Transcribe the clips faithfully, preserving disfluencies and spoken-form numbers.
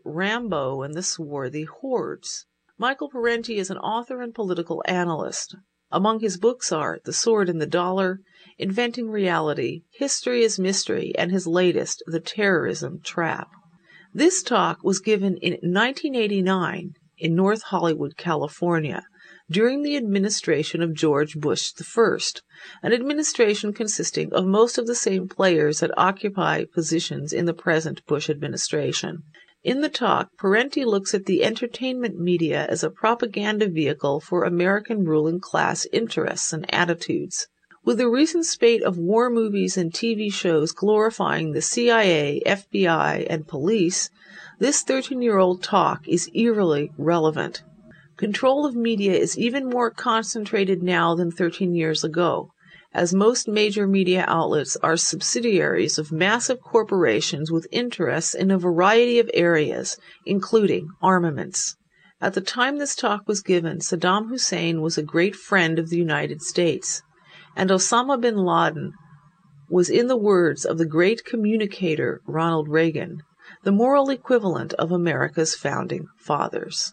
Rambo and the Swarthy Hordes. Michael Parenti is an author and political analyst. Among his books are The Sword and the Dollar, Inventing Reality, History is Mystery, and his latest, The Terrorism Trap. This talk was given in nineteen eighty-nine in North Hollywood, California, during the administration of George Bush the First, an administration consisting of most of the same players that occupy positions in the present Bush administration. In the talk, Parenti looks at the entertainment media as a propaganda vehicle for American ruling class interests and attitudes. With the recent spate of war movies and T V shows glorifying the C I A, F B I, and police, this thirteen-year-old talk is eerily relevant. Control of media is even more concentrated now than thirteen years ago, as most major media outlets are subsidiaries of massive corporations with interests in a variety of areas, including armaments. At the time this talk was given, Saddam Hussein was a great friend of the United States, and Osama bin Laden was, in the words of the great communicator Ronald Reagan, the moral equivalent of America's founding fathers.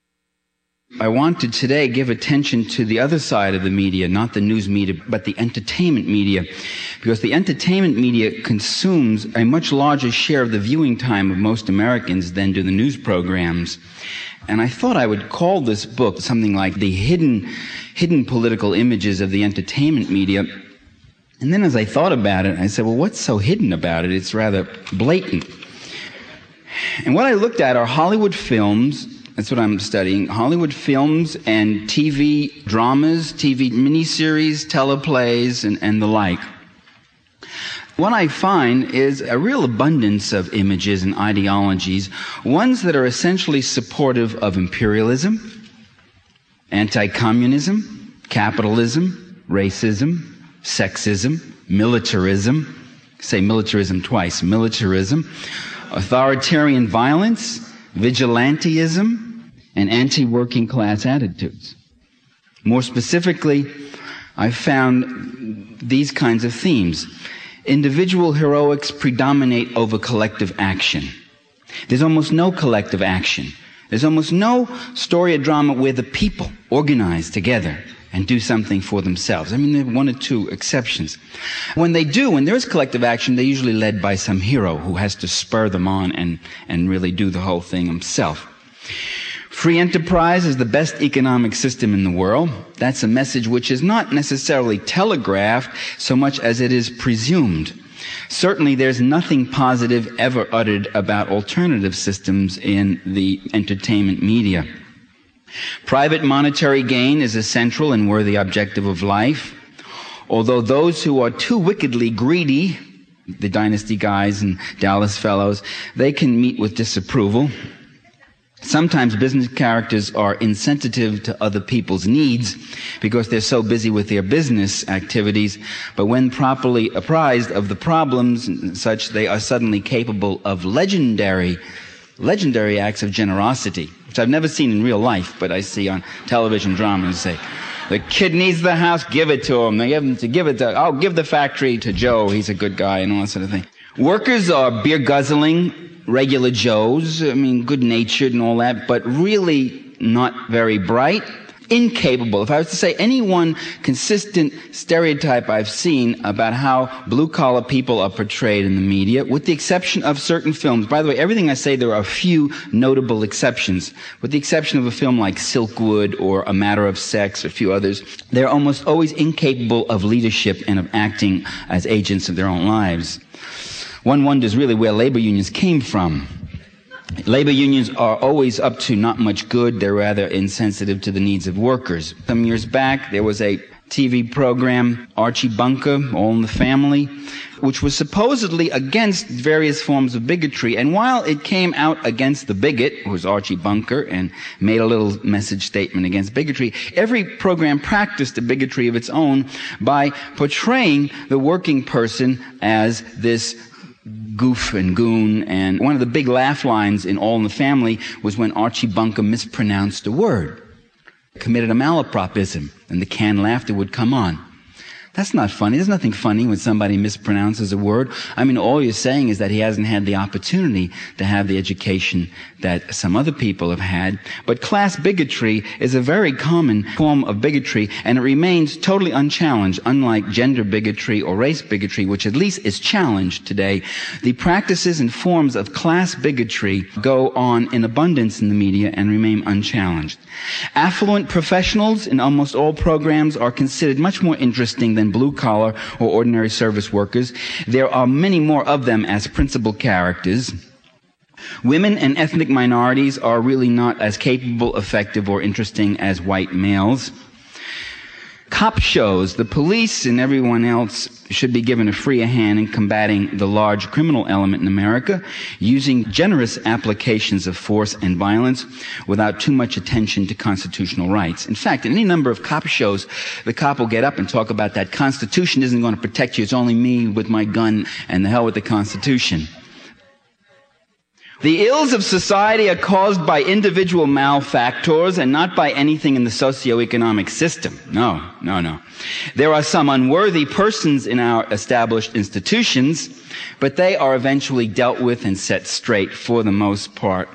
I want to today give attention to the other side of the media, not the news media, but the entertainment media, because the entertainment media consumes a much larger share of the viewing time of most Americans than do the news programs. And I thought I would call this book something like The Hidden, Hidden Political Images of the Entertainment Media. And then as I thought about it, I said, well, what's so hidden about it? It's rather blatant. And what I looked at are Hollywood films. That's what I'm studying. Hollywood films and T V dramas, T V miniseries, teleplays, and, and the like. What I find is a real abundance of images and ideologies, ones that are essentially supportive of imperialism, anti-communism, capitalism, racism, sexism, militarism, say militarism twice, militarism, authoritarian violence, vigilantism, and anti-working class attitudes. More specifically, I found these kinds of themes. Individual heroics predominate over collective action. There's almost no collective action. There's almost no story or drama where the people organize together and do something for themselves. I mean, there are one or two exceptions. When they do, when there is collective action, they're usually led by some hero who has to spur them on and, and really do the whole thing himself. Free enterprise is the best economic system in the world. That's a message which is not necessarily telegraphed so much as it is presumed. Certainly there's nothing positive ever uttered about alternative systems in the entertainment media. Private monetary gain is a central and worthy objective of life, although those who are too wickedly greedy, the Dynasty guys and Dallas fellows, they can meet with disapproval. Sometimes business characters are insensitive to other people's needs because they're so busy with their business activities, but when properly apprised of the problems and such, they are suddenly capable of legendary, legendary acts of generosity, which I've never seen in real life, but I see on television dramas. Say, the kid needs the house, give it to him. They give him to give it to, oh, give the factory to Joe, he's a good guy, and all that sort of thing. Workers are beer guzzling, regular Joes, I mean, good-natured and all that, but really not very bright, incapable. If I was to say any one consistent stereotype I've seen about how blue-collar people are portrayed in the media, with the exception of certain films. By the way, everything I say, there are a few notable exceptions. With the exception of a film like Silkwood or A Matter of Sex, or a few others, they're almost always incapable of leadership and of acting as agents of their own lives. One wonders really where labor unions came from. Labor unions are always up to not much good. They're rather insensitive to the needs of workers. Some years back, there was a T V program, Archie Bunker, All in the Family, which was supposedly against various forms of bigotry. And while it came out against the bigot, who was Archie Bunker, and made a little message statement against bigotry, every program practiced a bigotry of its own by portraying the working person as this goof and goon. And one of the big laugh lines in All in the Family was when Archie Bunker mispronounced a word, committed a malapropism, and the canned laughter would come on. That's not funny. There's nothing funny when somebody mispronounces a word. I mean, all you're saying is that he hasn't had the opportunity to have the education that some other people have had. But class bigotry is a very common form of bigotry, and it remains totally unchallenged, unlike gender bigotry or race bigotry, which at least is challenged today. The practices and forms of class bigotry go on in abundance in the media and remain unchallenged. Affluent professionals in almost all programs are considered much more interesting than blue-collar or ordinary service workers. There are many more of them as principal characters. Women and ethnic minorities are really not as capable, effective, or interesting as white males. Cop shows, the police and everyone else should be given a freer hand in combating the large criminal element in America, using generous applications of force and violence without too much attention to constitutional rights. In fact, in any number of cop shows, the cop will get up and talk about that Constitution isn't going to protect you, it's only me with my gun, and the hell with the Constitution. The ills of society are caused by individual malfactors and not by anything in the socioeconomic system. No, no, no. There are some unworthy persons in our established institutions, but they are eventually dealt with and set straight for the most part.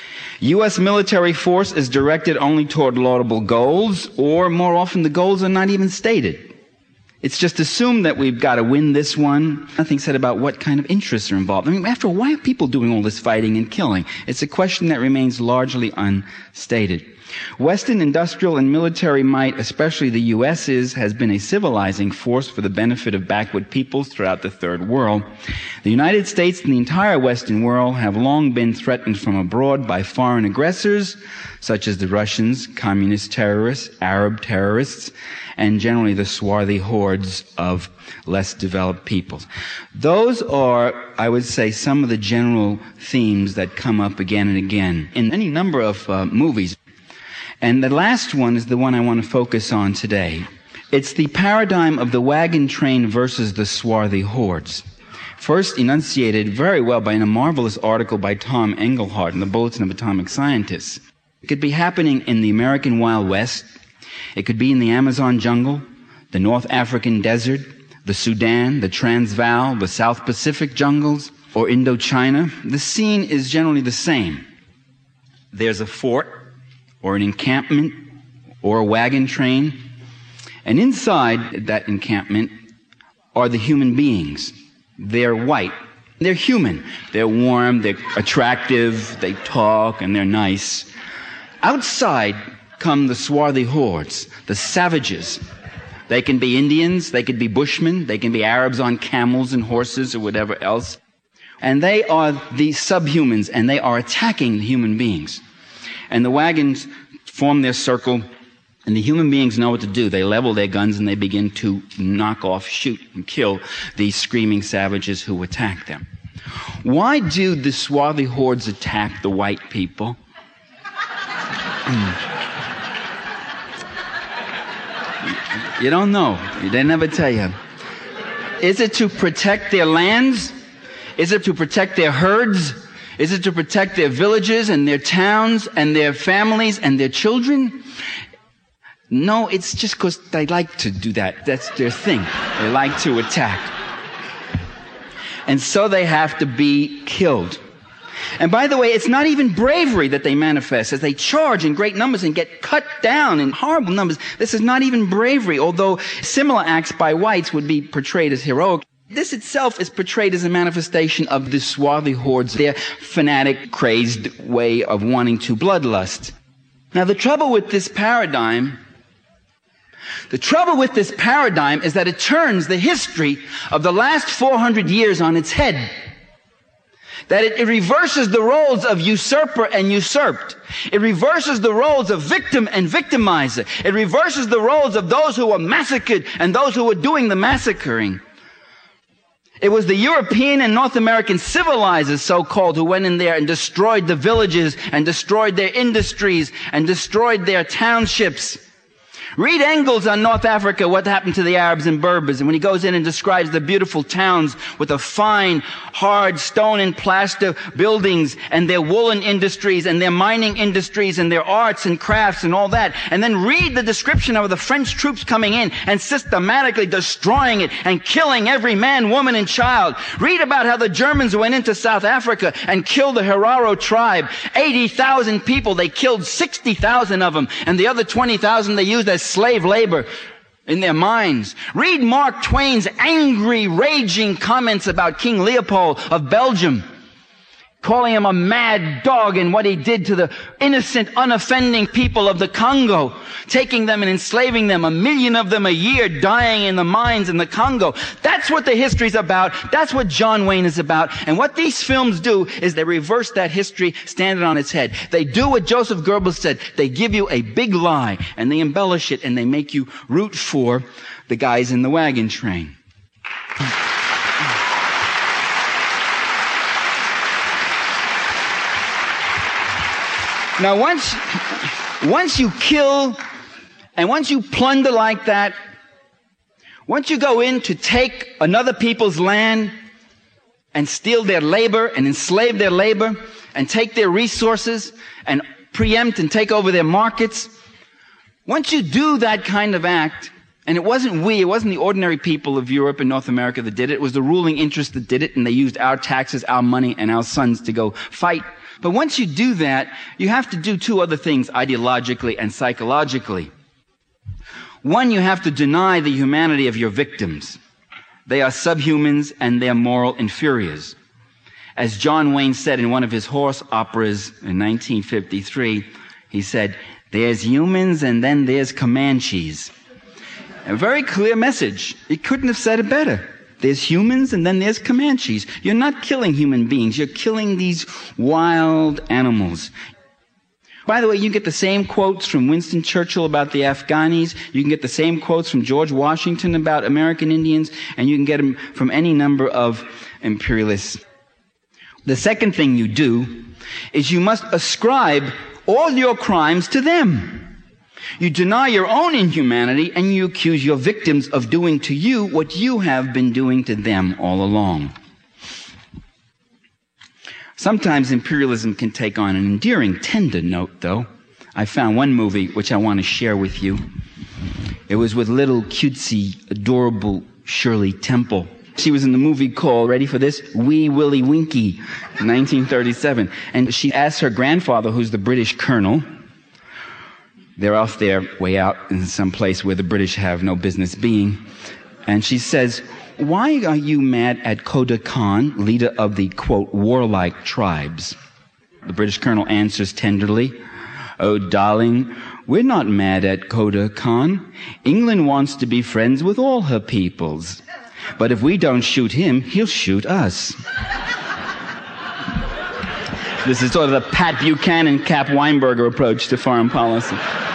U S military force is directed only toward laudable goals, or more often the goals are not even stated. It's just assumed that we've got to win this one. Nothing said about what kind of interests are involved. I mean, after all, why are people doing all this fighting and killing? It's a question that remains largely unstated. Western industrial and military might, especially the U S's, has been a civilizing force for the benefit of backward peoples throughout the Third World. The United States and the entire Western world have long been threatened from abroad by foreign aggressors, such as the Russians, communist terrorists, Arab terrorists, and generally the swarthy hordes of less developed peoples. Those are, I would say, some of the general themes that come up again and again in any number of uh, movies. And the last one is the one I want to focus on today. It's the paradigm of the wagon train versus the swarthy hordes. First enunciated very well by in a marvelous article by Tom Engelhardt in the Bulletin of Atomic Scientists. It could be happening in the American Wild West. It could be in the Amazon jungle, the North African desert, the Sudan, the Transvaal, the South Pacific jungles, or Indochina. The scene is generally the same. There's a fort, or an encampment, or a wagon train, and inside that encampment are the human beings. They're white. They're human. They're warm, they're attractive, they talk, and they're nice. Outside come the swarthy hordes, the savages. They can be Indians, they could be Bushmen, they can be Arabs on camels and horses or whatever else. And they are the subhumans, and they are attacking the human beings. And the wagons form their circle, and the human beings know what to do. They level their guns and they begin to knock off, shoot, and kill these screaming savages who attack them. Why do the swarthy hordes attack the white people? You don't know. They never tell you. Is it to protect their lands? Is it to protect their herds? Is it to protect their villages and their towns and their families and their children? No, it's just because they like to do that. That's their thing. They like to attack. And so they have to be killed. And by the way, it's not even bravery that they manifest as they charge in great numbers and get cut down in horrible numbers. This is not even bravery, although similar acts by whites would be portrayed as heroic. This itself is portrayed as a manifestation of the swarthy hordes, their fanatic, crazed way of wanting to bloodlust. Now, the trouble with this paradigm, the trouble with this paradigm is that it turns the history of the last four hundred years on its head. That it, it reverses the roles of usurper and usurped. It reverses the roles of victim and victimizer. It reverses the roles of those who were massacred and those who were doing the massacring. It was the European and North American civilizers, so-called, who went in there and destroyed the villages and destroyed their industries and destroyed their townships. Read Engels on North Africa, what happened to the Arabs and Berbers, and when he goes in and describes the beautiful towns with the fine, hard stone and plaster buildings and their woolen industries and their mining industries and their arts and crafts and all that. And then read the description of the French troops coming in and systematically destroying it and killing every man, woman, and child. Read about how the Germans went into South Africa and killed the Herero tribe. eighty thousand people. They killed sixty thousand of them, and the other twenty thousand they used as slave labor in their mines. Read Mark Twain's angry, raging comments about King Leopold of Belgium, calling him a mad dog and what he did to the innocent, unoffending people of the Congo, taking them and enslaving them, a million of them a year dying in the mines in the Congo. That's what the history's about. That's what John Wayne is about. And what these films do is they reverse that history, stand it on its head. They do what Joseph Goebbels said. They give you a big lie, and they embellish it, and they make you root for the guys in the wagon train. Now, once, once you kill and once you plunder like that, once you go in to take another people's land and steal their labor and enslave their labor and take their resources and preempt and take over their markets, once you do that kind of act, and it wasn't we, it wasn't the ordinary people of Europe and North America that did it, it was the ruling interest that did it, and they used our taxes, our money, and our sons to go fight. But once you do that, you have to do two other things ideologically and psychologically. One, you have to deny the humanity of your victims. They are subhumans and they're moral inferiors. As John Wayne said in one of his horse operas in nineteen fifty-three, he said, "There's humans and then there's Comanches." A very clear message. He couldn't have said it better. There's humans and then there's Comanches. You're not killing human beings. You're killing these wild animals. By the way, you can get the same quotes from Winston Churchill about the Afghanis. You can get the same quotes from George Washington about American Indians. And you can get them from any number of imperialists. The second thing you do is you must ascribe all your crimes to them. You deny your own inhumanity and you accuse your victims of doing to you what you have been doing to them all along. Sometimes imperialism can take on an endearing, tender note, though. I found one movie which I want to share with you. It was with little, cutesy, adorable Shirley Temple. She was in the movie called, ready for this, Wee Willie Winkie, nineteen thirty-seven. And she asked her grandfather, who's the British colonel, they're off there, way out in some place where the British have no business being. And she says, "Why are you mad at Koda Khan, leader of the, quote, warlike tribes?" The British colonel answers tenderly, "Oh, darling, we're not mad at Koda Khan. England wants to be friends with all her peoples. But if we don't shoot him, he'll shoot us." This is sort of the Pat Buchanan, Cap Weinberger approach to foreign policy.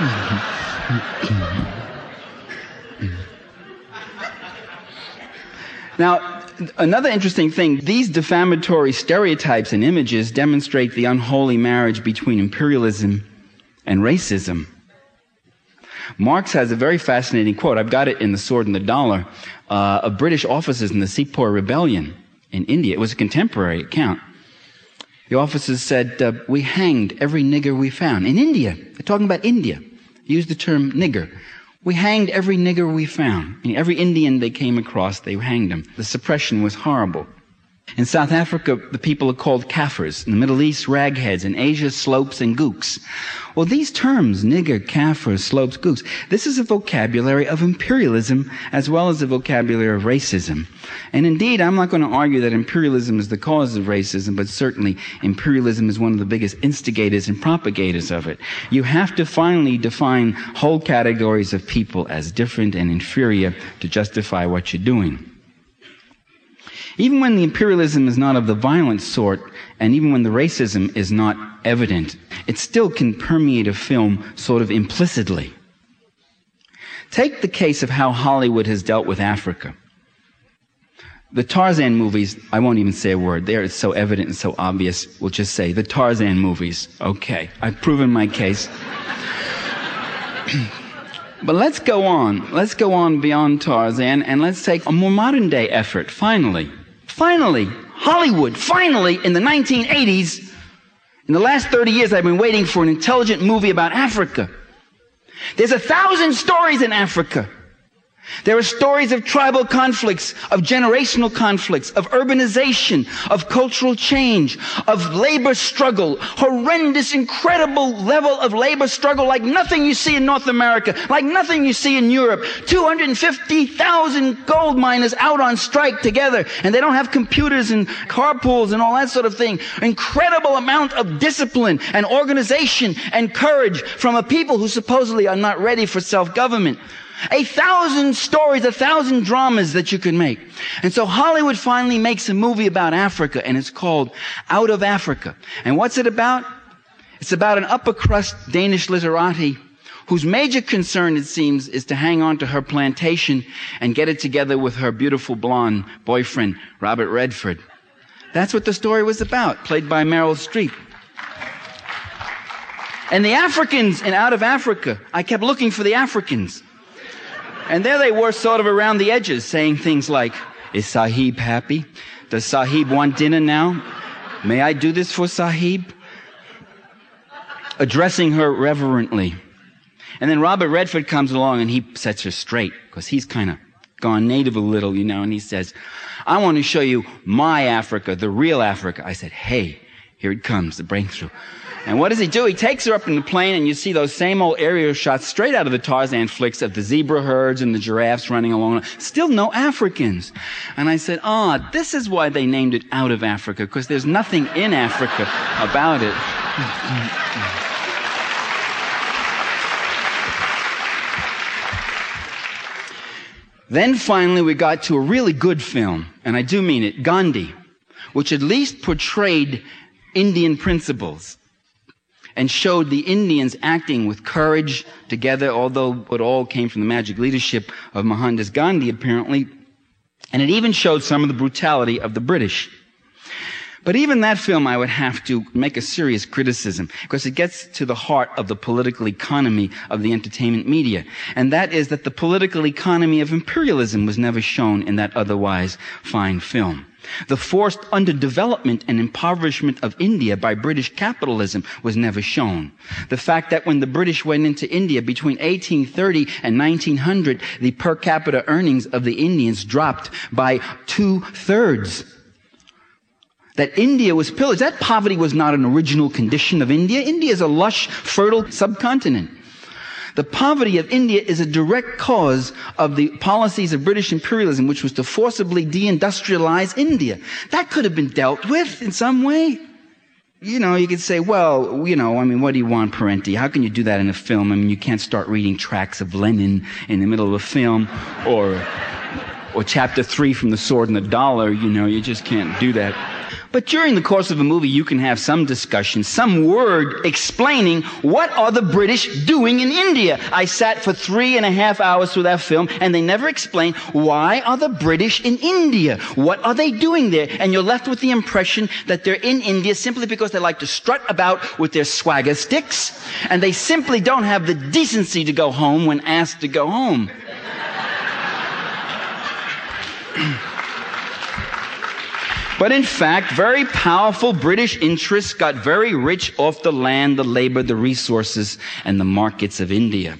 Now, another interesting thing, these defamatory stereotypes and images demonstrate the unholy marriage between imperialism and racism. Marx has a very fascinating quote. I've got it in The Sword and the Dollar, uh, of British officers in the Sepoy Rebellion in India. It was a contemporary account. The officers said, uh, "We hanged every nigger we found." In India. They're talking about India. Used the term nigger. "We hanged every nigger we found." And every Indian they came across, they hanged him. The suppression was horrible. In South Africa, the people are called Kafirs. In the Middle East, ragheads. In Asia, slopes and gooks. Well, these terms, nigger, Kafir, slopes, gooks, this is a vocabulary of imperialism as well as a vocabulary of racism. And indeed, I'm not going to argue that imperialism is the cause of racism, but certainly imperialism is one of the biggest instigators and propagators of it. You have to finally define whole categories of people as different and inferior to justify what you're doing. Even when the imperialism is not of the violent sort, and even when the racism is not evident, it still can permeate a film sort of implicitly. Take the case of how Hollywood has dealt with Africa. The Tarzan movies, I won't even say a word. There, it's so evident and so obvious. We'll just say the Tarzan movies. Okay, I've proven my case. But let's go on. Let's go on beyond Tarzan, and let's take a more modern day effort. Finally, finally, Hollywood, finally, in the nineteen eighties, in the last thirty years, I've been waiting for an intelligent movie about Africa. There's a thousand stories in Africa. There are stories of tribal conflicts, of generational conflicts, of urbanization, of cultural change, of labor struggle, horrendous, incredible level of labor struggle like nothing you see in North America, like nothing you see in Europe. two hundred fifty thousand gold miners out on strike together, and they don't have computers and carpools and all that sort of thing. Incredible amount of discipline and organization and courage from a people who supposedly are not ready for self-government. A thousand stories, a thousand dramas that you can make. And so Hollywood finally makes a movie about Africa, and it's called Out of Africa. And what's it about? It's about an upper crust Danish literati whose major concern, it seems, is to hang on to her plantation and get it together with her beautiful blonde boyfriend, Robert Redford. That's what the story was about, played by Meryl Streep. And the Africans in Out of Africa, I kept looking for the Africans. And there they were, sort of around the edges, saying things like, "Is Sahib happy? Does Sahib want dinner now? May I do this for Sahib?" Addressing her reverently. And then Robert Redford comes along and he sets her straight, because he's kind of gone native a little, you know, and he says, "I want to show you my Africa, the real Africa." I said, "Hey, here it comes, the breakthrough." And what does he do? He takes her up in the plane, and you see those same old aerial shots straight out of the Tarzan flicks of the zebra herds and the giraffes running along. Still no Africans. And I said, ah, oh, this is why they named it Out of Africa, because there's nothing in Africa about it. Then finally we got to a really good film, and I do mean it, Gandhi, which at least portrayed Indian principles and showed the Indians acting with courage together, although it all came from the magic leadership of Mohandas Gandhi, apparently. And it even showed some of the brutality of the British. But even that film, I would have to make a serious criticism, because it gets to the heart of the political economy of the entertainment media. And that is that the political economy of imperialism was never shown in that otherwise fine film. The forced underdevelopment and impoverishment of India by British capitalism was never shown. The fact that when the British went into India between eighteen thirty and nineteen hundred, the per capita earnings of the Indians dropped by two-thirds. That India was pillaged. That poverty was not an original condition of India. India is a lush, fertile subcontinent. The poverty of India is a direct cause of the policies of British imperialism, which was to forcibly deindustrialize India. That could have been dealt with in some way. You know, you could say, well, you know, I mean, what do you want, Parenti? How can you do that in a film? I mean, you can't start reading tracts of Lenin in the middle of a film, or, or chapter three from The Sword and the Dollar. You know, you just can't do that. But during the course of a movie, you can have some discussion, some word explaining what are the British doing in India. I sat for three and a half hours through that film, and they never explain why are the British in India? What are they doing there? And you're left with the impression that they're in India simply because they like to strut about with their swagger sticks, and they simply don't have the decency to go home when asked to go home. But in fact, very powerful British interests got very rich off the land, the labor, the resources, and the markets of India.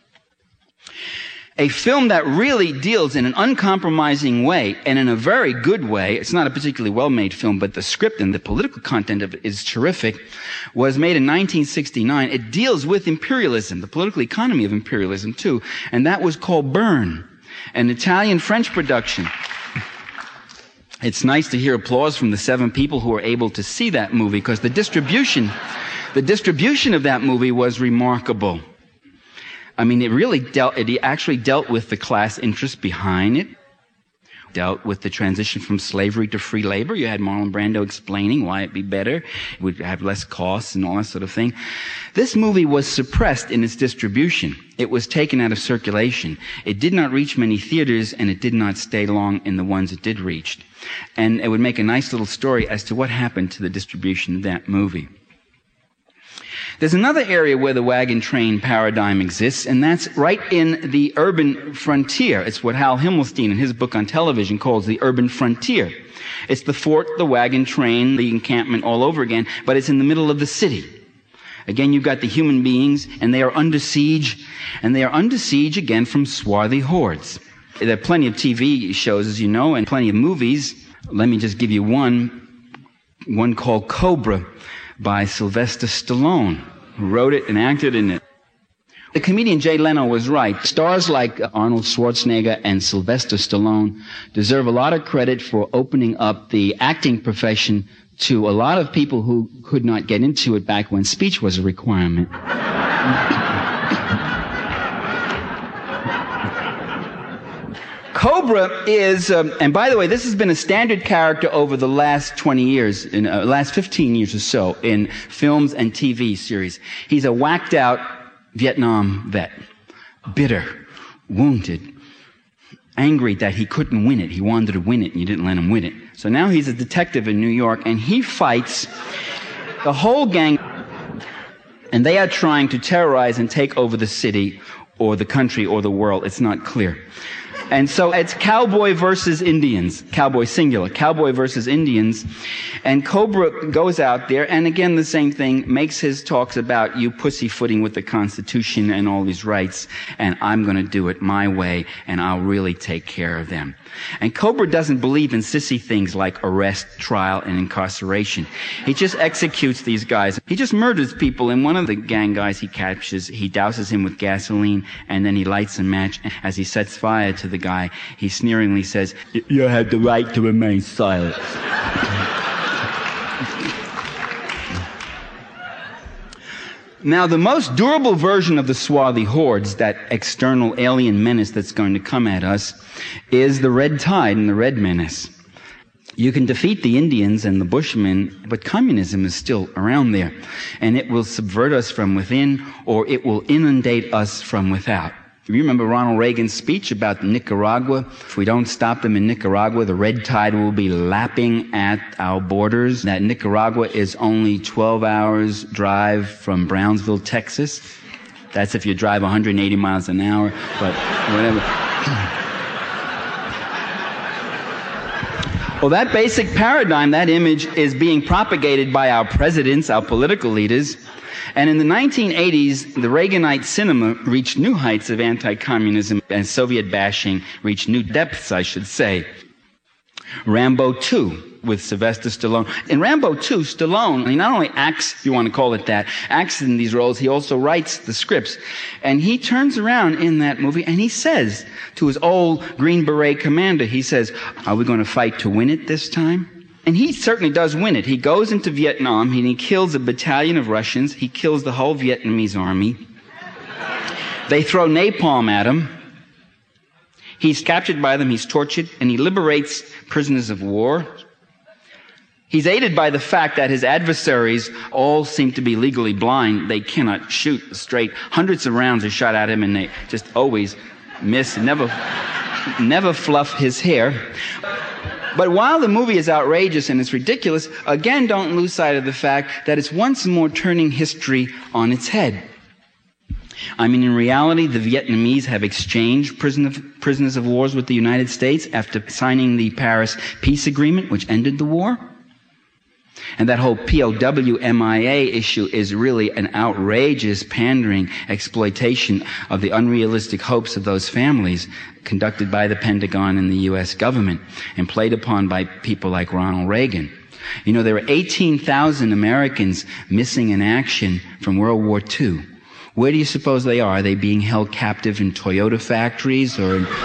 A film that really deals in an uncompromising way, and in a very good way, it's not a particularly well-made film, but the script and the political content of it is terrific, was made in nineteen sixty-nine. It deals with imperialism, the political economy of imperialism too, and that was called Burn, an Italian-French production. It's nice to hear applause from the seven people who were able to see that movie, because the distribution, the distribution of that movie was remarkable. I mean, it really dealt, it actually dealt with the class interest behind it, dealt with the transition from slavery to free labor. You had Marlon Brando explaining why it'd be better, it would have less costs and all that sort of thing. This movie was suppressed in its distribution. It was taken out of circulation. It did not reach many theaters, and it did not stay long in the ones it did reach. And it would make a nice little story as to what happened to the distribution of that movie. There's another area where the wagon train paradigm exists, and that's right in the urban frontier. It's what Hal Himmelstein in his book on television calls the urban frontier. It's the fort, the wagon train, the encampment all over again, but it's in the middle of the city. Again, you've got the human beings, and they are under siege, and they are under siege again from swarthy hordes. There are plenty of T V shows, as you know, and plenty of movies. Let me just give you one, one called Cobra, by Sylvester Stallone, who wrote it and acted in it. The comedian Jay Leno was right. Stars like Arnold Schwarzenegger and Sylvester Stallone deserve a lot of credit for opening up the acting profession to a lot of people who could not get into it back when speech was a requirement. Cobra is, um, and by the way, this has been a standard character over the last twenty years, in uh, last fifteen years or so, in films and T V series. He's a whacked out Vietnam vet. Bitter, wounded, angry that he couldn't win it. He wanted to win it and you didn't let him win it. So now he's a detective in New York and he fights the whole gang, and they are trying to terrorize and take over the city or the country or the world. It's not clear. And so it's cowboy versus Indians, cowboy singular, cowboy versus Indians. And Cobra goes out there, and again the same thing, makes his talks about you pussyfooting with the Constitution and all these rights, and I'm going to do it my way, and I'll really take care of them. And Cobra doesn't believe in sissy things like arrest, trial, and incarceration. He just executes these guys. He just murders people, and one of the gang guys he captures, he douses him with gasoline, and then he lights a match. As he sets fire to the guy, he sneeringly says, "You have the right to remain silent." Now, the most durable version of the swarthy hordes, that external alien menace that's going to come at us, is the red tide and the red menace. You can defeat the Indians and the Bushmen, but communism is still around there. And it will subvert us from within, or it will inundate us from without. You remember Ronald Reagan's speech about Nicaragua? If we don't stop them in Nicaragua, the red tide will be lapping at our borders. That Nicaragua is only twelve hours drive from Brownsville, Texas. That's if you drive one hundred eighty miles an hour, but whatever. Well, that basic paradigm, that image, is being propagated by our presidents, our political leaders. And in the nineteen eighties, the Reaganite cinema reached new heights of anti-communism, and Soviet bashing reached new depths, I should say. Rambo two with Sylvester Stallone. In Rambo two, Stallone, he not only acts, if you want to call it that, acts in these roles, he also writes the scripts. And he turns around in that movie and he says to his old Green Beret commander, he says, "Are we going to fight to win it this time?" And he certainly does win it. He goes into Vietnam and he kills a battalion of Russians. He kills the whole Vietnamese army. They throw napalm at him. He's captured by them. He's tortured. And he liberates prisoners of war. He's aided by the fact that his adversaries all seem to be legally blind. They cannot shoot straight. Hundreds of rounds are shot at him and they just always miss, never, never fluff his hair. But while the movie is outrageous and it's ridiculous, again, don't lose sight of the fact that it's once more turning history on its head. I mean, in reality, the Vietnamese have exchanged prison of, prisoners of war with the United States after signing the Paris Peace Agreement, which ended the war. And that whole P O W M I A issue is really an outrageous pandering exploitation of the unrealistic hopes of those families, conducted by the Pentagon and the U S government and played upon by people like Ronald Reagan. You know, there are eighteen thousand Americans missing in action from World War Two. Where do you suppose they are? Are they being held captive in Toyota factories or in,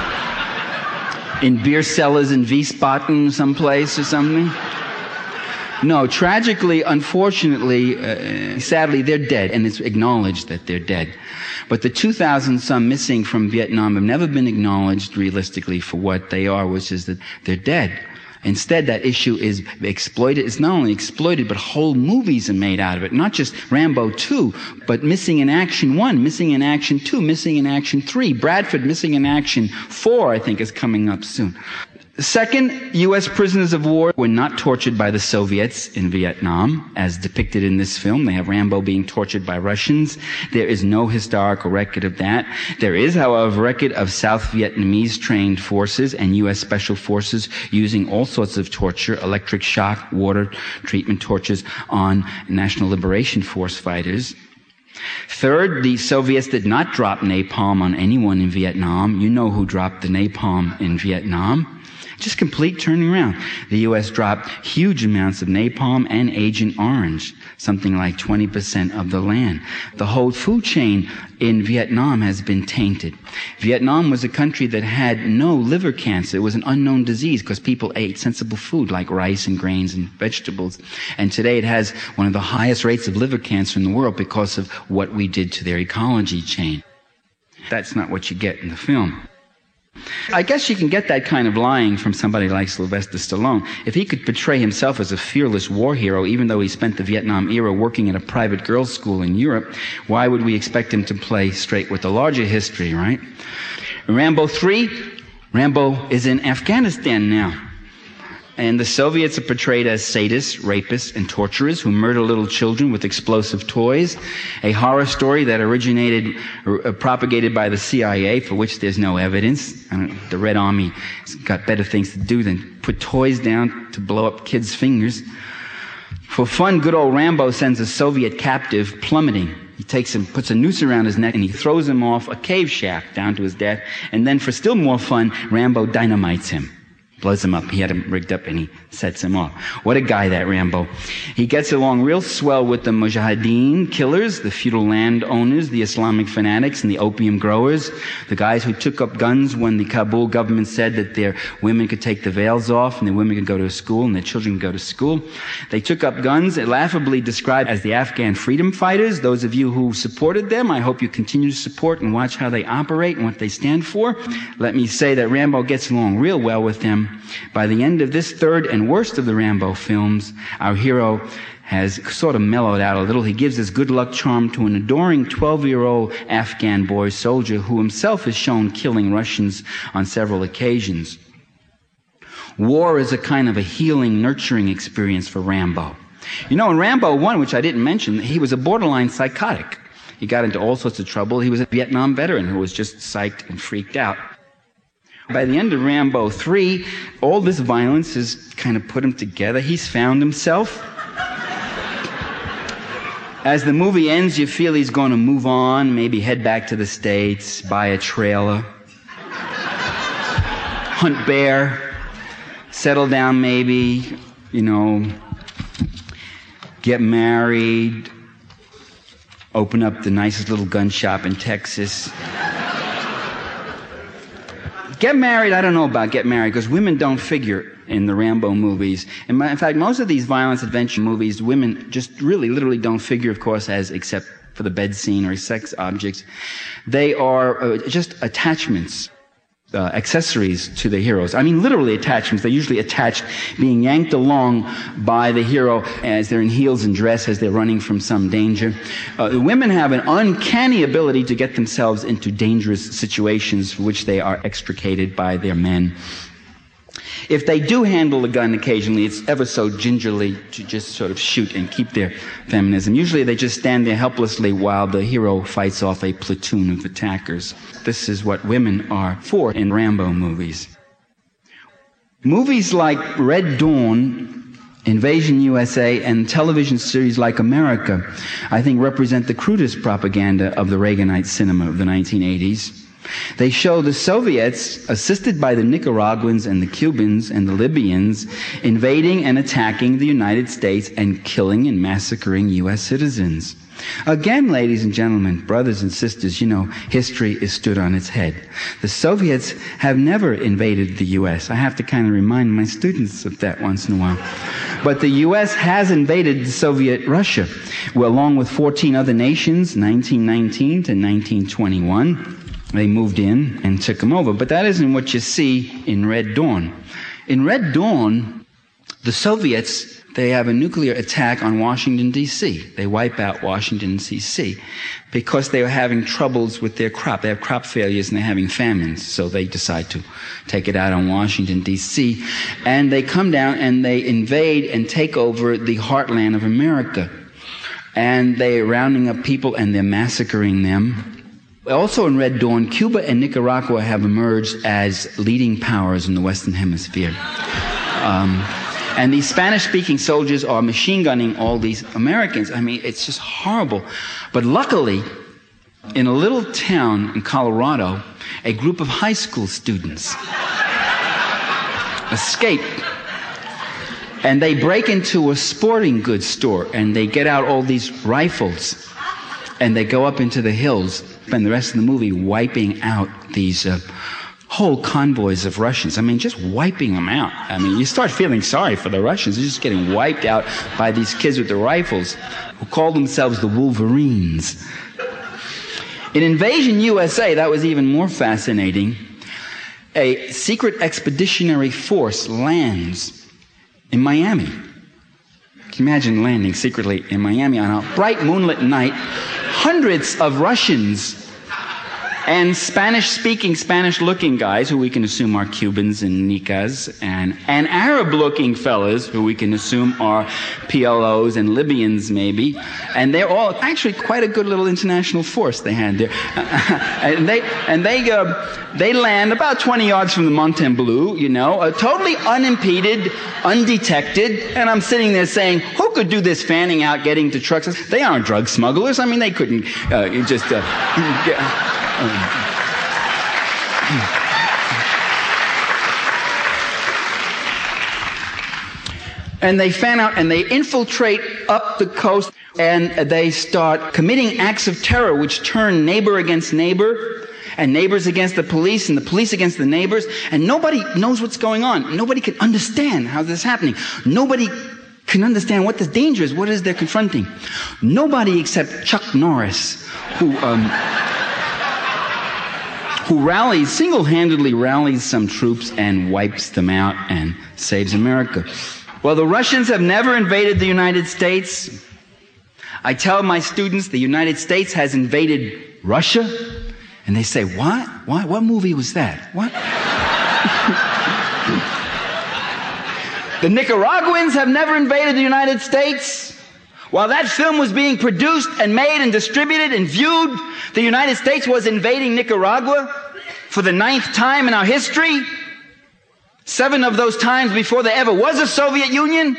in beer cellars in Wiesbaden someplace or something? No, tragically, unfortunately, uh, sadly, they're dead, and it's acknowledged that they're dead. But the two thousand some missing from Vietnam have never been acknowledged realistically for what they are, which is that they're dead. Instead, that issue is exploited. It's not only exploited, but whole movies are made out of it. Not just Rambo two, but Missing in Action one, Missing in Action two, Missing in Action three, Bradford Missing in Action four, I think, is coming up soon. Second, U S prisoners of war were not tortured by the Soviets in Vietnam, as depicted in this film. They have Rambo being tortured by Russians. There is no historical record of that. There is, however, a record of South Vietnamese trained forces and U S special forces using all sorts of torture, electric shock, water treatment tortures on National Liberation Force fighters. Third, the Soviets did not drop napalm on anyone in Vietnam. You know who dropped the napalm in Vietnam. Just complete turning around. The U S dropped huge amounts of napalm and Agent Orange, something like twenty percent of the land. The whole food chain in Vietnam has been tainted. Vietnam was a country that had no liver cancer. It was an unknown disease because people ate sensible food like rice and grains and vegetables. And today it has one of the highest rates of liver cancer in the world because of what we did to their ecology chain. That's not what you get in the film. I guess you can get that kind of lying from somebody like Sylvester Stallone. If he could portray himself as a fearless war hero, even though he spent the Vietnam era working at a private girls' school in Europe, why would we expect him to play straight with the larger history, right? Rambo three, Rambo is in Afghanistan now. And the Soviets are portrayed as sadists, rapists, and torturers who murder little children with explosive toys. A horror story that originated, uh, propagated by the C I A, for which there's no evidence. I don't, the Red Army has got better things to do than put toys down to blow up kids' fingers. For fun, good old Rambo sends a Soviet captive plummeting. He takes him, puts a noose around his neck, and he throws him off a cave shaft down to his death. And then for still more fun, Rambo dynamites him. Blows him up. He had him rigged up and he sets him off. What a guy, that Rambo. He gets along real swell with the Mujahideen killers, the feudal landowners, the Islamic fanatics, and the opium growers, the guys who took up guns when the Kabul government said that their women could take the veils off and their women could go to school and their children could go to school. They took up guns, laughably described as the Afghan freedom fighters. Those of you who supported them, I hope you continue to support and watch how they operate and what they stand for. Let me say that Rambo gets along real well with them. By the end of this third and worst of the Rambo films, our hero has sort of mellowed out a little. He gives his good luck charm to an adoring twelve-year-old Afghan boy soldier who himself is shown killing Russians on several occasions. War is a kind of a healing, nurturing experience for Rambo. You know, in Rambo one, which I didn't mention, he was a borderline psychotic. He got into all sorts of trouble. He was a Vietnam veteran who was just psyched and freaked out. By the end of Rambo three, all this violence has kind of put him together. He's found himself. As the movie ends, you feel he's going to move on, maybe head back to the States, buy a trailer, hunt bear, settle down maybe, you know, get married, open up the nicest little gun shop in Texas. Get married, I don't know about get married, because women don't figure in the Rambo movies. And in fact, most of these violence adventure movies, women just really, literally don't figure, of course, as except for the bed scene or sex objects. They are uh, just attachments, uh, accessories to the heroes. I mean, literally attachments. They're usually attached, being yanked along by the hero as they're in heels and dress, as they're running from some danger. Uh, the women have an uncanny ability to get themselves into dangerous situations for which they are extricated by their men. If they do handle a gun occasionally, it's ever so gingerly to just sort of shoot and keep their feminism. Usually they just stand there helplessly while the hero fights off a platoon of attackers. This is what women are for in Rambo movies. Movies like Red Dawn, Invasion U S A, and television series like America, I think, represent the crudest propaganda of the Reaganite cinema of the nineteen eighties. They show the Soviets, assisted by the Nicaraguans and the Cubans and the Libyans, invading and attacking the United States and killing and massacring U S citizens. Again, ladies and gentlemen, brothers and sisters, you know, history is stood on its head. The Soviets have never invaded the U S. I have to kind of remind my students of that once in a while. But the U S has invaded Soviet Russia, well, along with fourteen other nations, nineteen nineteen to nineteen twenty-one. They moved in and took them over. But that isn't what you see in Red Dawn. In Red Dawn, the Soviets they have a nuclear attack on Washington, D C They wipe out Washington, D C because they are having troubles with their crop. They have crop failures and they're having famines. So they decide to take it out on Washington, D C And they come down and they invade and take over the heartland of America. And they're rounding up people and they're massacring them. Also in Red Dawn, Cuba and Nicaragua have emerged as leading powers in the Western Hemisphere. Um, and these Spanish-speaking soldiers are machine gunning all these Americans. I mean, it's just horrible. But luckily, in a little town in Colorado, a group of high school students escape. And they break into a sporting goods store and they get out all these rifles and they go up into the hills. Spend the rest of the movie wiping out these uh, whole convoys of Russians. I mean, just wiping them out. I mean, you start feeling sorry for the Russians. They're just getting wiped out by these kids with the rifles who call themselves the Wolverines. In Invasion U S A, that was even more fascinating. A secret expeditionary force lands in Miami. Can you imagine landing secretly in Miami on a bright moonlit night? Hundreds of Russians and Spanish-speaking, Spanish-looking guys, who we can assume are Cubans and Nicas, and, and Arab-looking fellas, who we can assume are P L Os and Libyans, maybe. And they're all actually quite a good little international force they had there. and they and they uh, they land about twenty yards from the Fontainebleau, you know, uh, totally unimpeded, undetected. And I'm sitting there saying, who could do this fanning out, getting to trucks? They aren't drug smugglers. I mean, they couldn't uh, just... Uh, get, And they fan out and they infiltrate up the coast and they start committing acts of terror which turn neighbor against neighbor and neighbors against the police and the police against the neighbors, and nobody knows what's going on. Nobody can understand how this is happening. Nobody can understand what the danger is, what it is they're confronting. Nobody except Chuck Norris, who... Um, who rallies, single-handedly rallies some troops and wipes them out and saves America. Well, the Russians have never invaded the United States. I tell my students the United States has invaded Russia, and they say, what? What, what movie was that? What? The Nicaraguans have never invaded the United States. While that film was being produced and made and distributed and viewed, the United States was invading Nicaragua for the ninth time in our history. Seven of those times before there ever was a Soviet Union.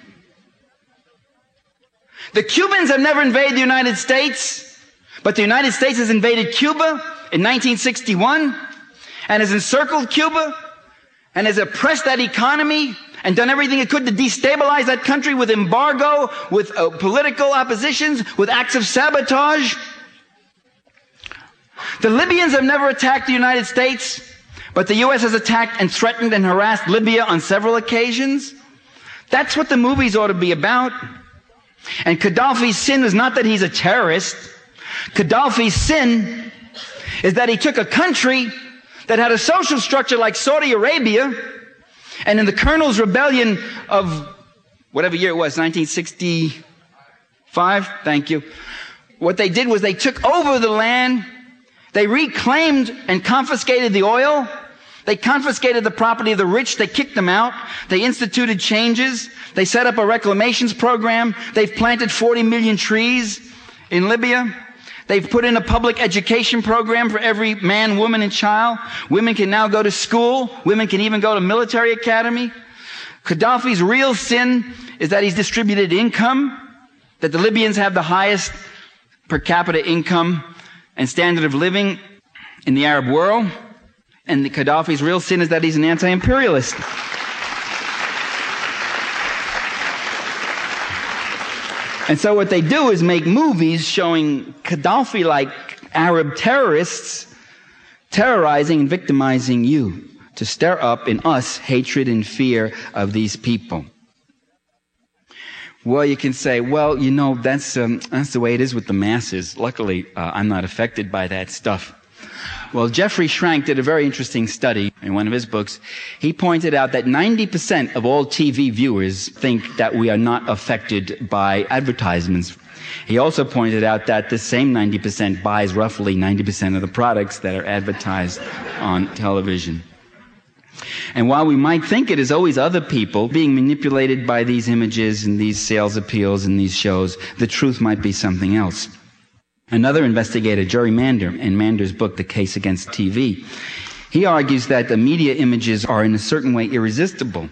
The Cubans have never invaded the United States, but the United States has invaded Cuba in nineteen sixty-one and has encircled Cuba and has oppressed that economy and done everything it could to destabilize that country with embargo, with uh, political oppositions, with acts of sabotage. The Libyans have never attacked the United States, but the U S has attacked and threatened and harassed Libya on several occasions. That's what the movies ought to be about. And Gaddafi's sin is not that he's a terrorist. Gaddafi's sin is that he took a country that had a social structure like Saudi Arabia, and in the Colonel's Rebellion of whatever year it was, nineteen sixty-five, thank you, what they did was they took over the land, they reclaimed and confiscated the oil, they confiscated the property of the rich, they kicked them out, they instituted changes, they set up a reclamations program, they've planted forty million trees in Libya. They've put in a public education program for every man, woman, and child. Women can now go to school. Women can even go to military academy. Gaddafi's real sin is that he's distributed income, that the Libyans have the highest per capita income and standard of living in the Arab world. And the Gaddafi's real sin is that he's an anti-imperialist. And so what they do is make movies showing Gaddafi-like Arab terrorists terrorizing and victimizing you to stir up in us hatred and fear of these people. Well, you can say, well, you know, that's um, that's the way it is with the masses. Luckily, uh, I'm not affected by that stuff. Well, Jeffrey Schrank did a very interesting study in one of his books. He pointed out that ninety percent of all T V viewers think that we are not affected by advertisements. He also pointed out that the same ninety percent buys roughly ninety percent of the products that are advertised on television. And while we might think it is always other people being manipulated by these images and these sales appeals and these shows, the truth might be something else. Another investigator, Jerry Mander, in Mander's book, The Case Against T V, he argues that the media images are in a certain way irresistible,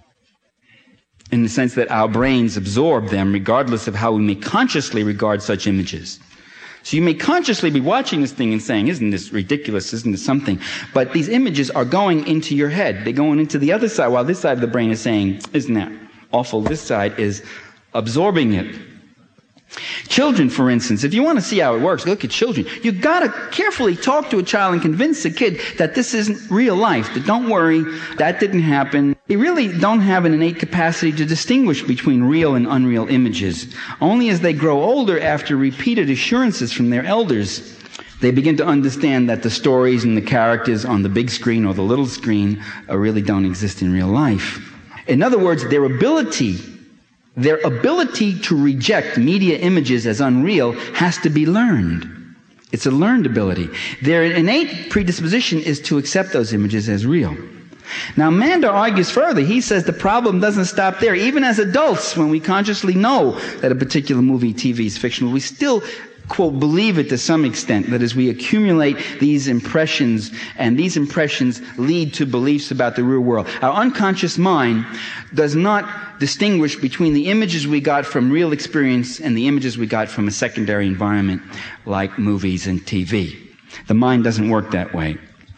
in the sense that our brains absorb them regardless of how we may consciously regard such images. So you may consciously be watching this thing and saying, isn't this ridiculous, isn't this something? But these images are going into your head. They're going into the other side, while this side of the brain is saying, isn't that awful? This side is absorbing it. Children, for instance, if you want to see how it works, look at children. You've got to carefully talk to a child and convince a kid that this isn't real life, that don't worry, that didn't happen. They really don't have an innate capacity to distinguish between real and unreal images. Only as they grow older, after repeated assurances from their elders, they begin to understand that the stories and the characters on the big screen or the little screen uh, really don't exist in real life. In other words, their ability Their ability to reject media images as unreal has to be learned. It's a learned ability. Their innate predisposition is to accept those images as real. Now, Mander argues further. He says the problem doesn't stop there. Even as adults, when we consciously know that a particular movie, T V is fictional, we still, quote, believe it to some extent. That is, we accumulate these impressions, and these impressions lead to beliefs about the real world. Our unconscious mind does not distinguish between the images we got from real experience and the images we got from a secondary environment like movies and T V. The mind doesn't work that way.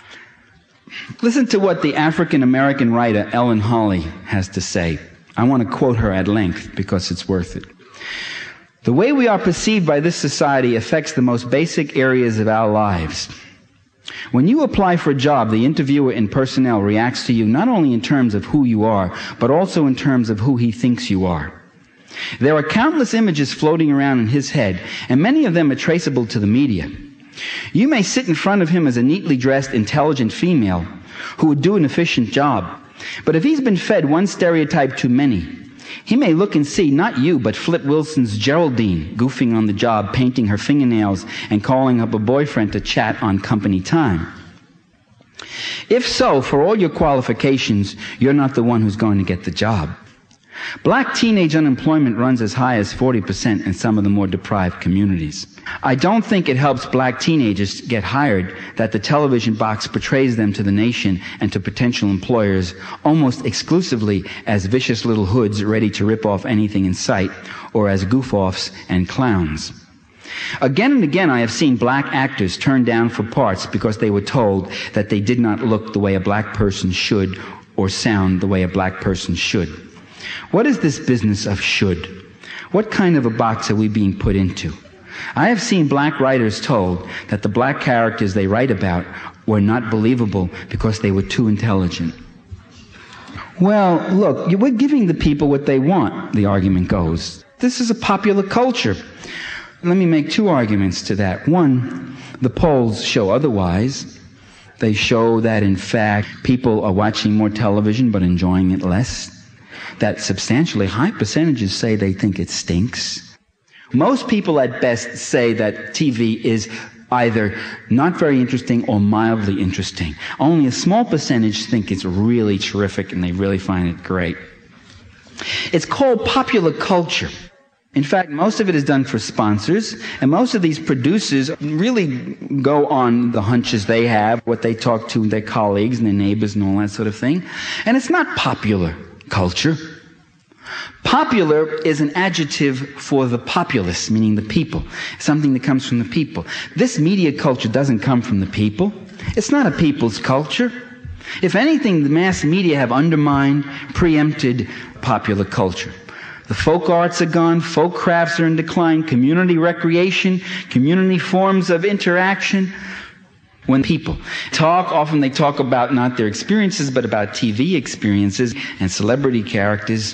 Listen to what the African-American writer Ellen Holly has to say. I want to quote her at length because it's worth it. The way we are perceived by this society affects the most basic areas of our lives. When you apply for a job, the interviewer in personnel reacts to you not only in terms of who you are, but also in terms of who he thinks you are. There are countless images floating around in his head, and many of them are traceable to the media. You may sit in front of him as a neatly dressed, intelligent female who would do an efficient job, but if he's been fed one stereotype too many, he may look and see not you, but Flip Wilson's Geraldine goofing on the job, painting her fingernails, and calling up a boyfriend to chat on company time. If so, for all your qualifications, you're not the one who's going to get the job. Black teenage unemployment runs as high as forty percent in some of the more deprived communities. I don't think it helps black teenagers get hired that the television box portrays them to the nation and to potential employers almost exclusively as vicious little hoods ready to rip off anything in sight, or as goof-offs and clowns. Again and again I have seen black actors turned down for parts because they were told that they did not look the way a black person should or sound the way a black person should. What is this business of should? What kind of a box are we being put into? I have seen black writers told that the black characters they write about were not believable because they were too intelligent. Well, look, we're giving the people what they want, the argument goes. This is a popular culture. Let me make two arguments to that. One, the polls show otherwise. They show that, in fact, people are watching more television but enjoying it less. That substantially high percentages say they think it stinks. Most people at best say that T V is either not very interesting or mildly interesting. Only a small percentage think it's really terrific and they really find it great. It's called popular culture. In fact, most of it is done for sponsors, and most of these producers really go on the hunches they have, what they talk to their colleagues and their neighbors and all that sort of thing. And it's not popular culture. Popular is an adjective for the populace, meaning the people, something that comes from the people. This media culture doesn't come from the people. It's not a people's culture. If anything, the mass media have undermined, preempted popular culture. The folk arts are gone, folk crafts are in decline, community recreation, community forms of interaction. When people talk, often they talk about not their experiences, but about T V experiences and celebrity characters.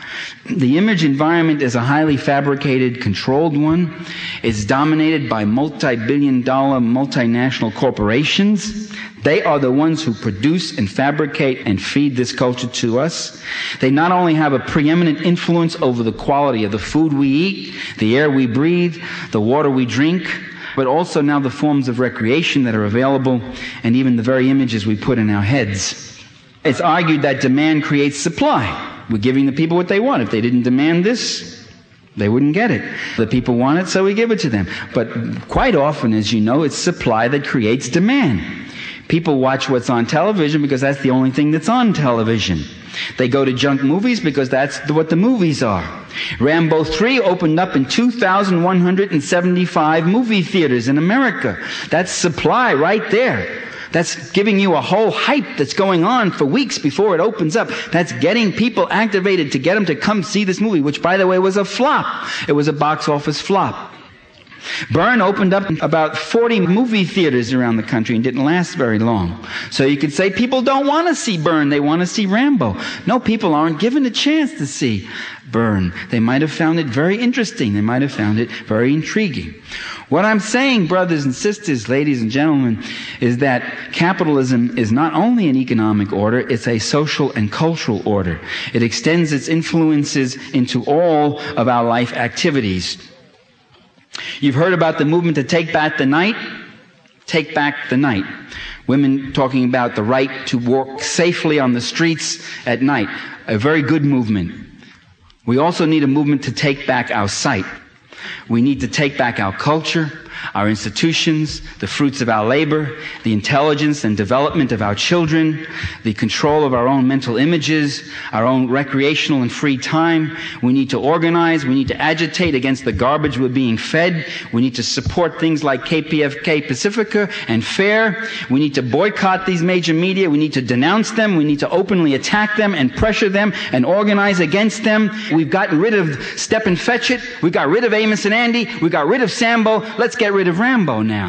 The image environment is a highly fabricated, controlled one. It's dominated by multi-billion dollar multinational corporations. They are the ones who produce and fabricate and feed this culture to us. They not only have a preeminent influence over the quality of the food we eat, the air we breathe, the water we drink, but also now the forms of recreation that are available, and even the very images we put in our heads. It's argued that demand creates supply. We're giving the people what they want. If they didn't demand this, they wouldn't get it. The people want it, so we give it to them. But quite often, as you know, it's supply that creates demand. People watch what's on television because that's the only thing that's on television. They go to junk movies because that's what the movies are. Rambo three opened up in two thousand one hundred seventy-five movie theaters in America. That's supply right there. That's giving you a whole hype that's going on for weeks before it opens up. That's getting people activated to get them to come see this movie, which, by the way, was a flop. It was a box office flop. Burn opened up in about forty movie theaters around the country and didn't last very long. So you could say people don't want to see Burn, they want to see Rambo. No, people aren't given a chance to see Burn. They might have found it very interesting. They might have found it very intriguing. What I'm saying, brothers and sisters, ladies and gentlemen, is that capitalism is not only an economic order, it's a social and cultural order. It extends its influences into all of our life activities. You've heard about the movement to take back the night? Take back the night. Women talking about the right to walk safely on the streets at night. A very good movement. We also need a movement to take back our sight. We need to take back our culture, our institutions, the fruits of our labor, the intelligence and development of our children, the control of our own mental images, our own recreational and free time. We need to organize. We need to agitate against the garbage we're being fed. We need to support things like K P F K Pacifica and FAIR. We need to boycott these major media. We need to denounce them. We need to openly attack them and pressure them and organize against them. We've gotten rid of Step and Fetch It. We got rid of Amos and Andy. We got rid of Sambo. Let's get rid of Rambo now.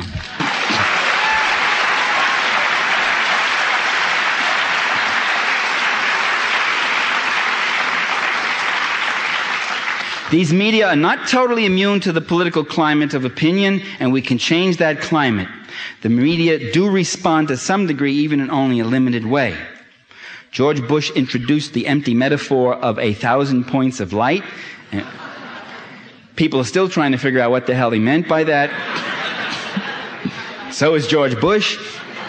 These media are not totally immune to the political climate of opinion, and we can change that climate. The media do respond to some degree, even in only a limited way. George Bush introduced the empty metaphor of a thousand points of light. People are still trying to figure out what the hell he meant by that. So is George Bush.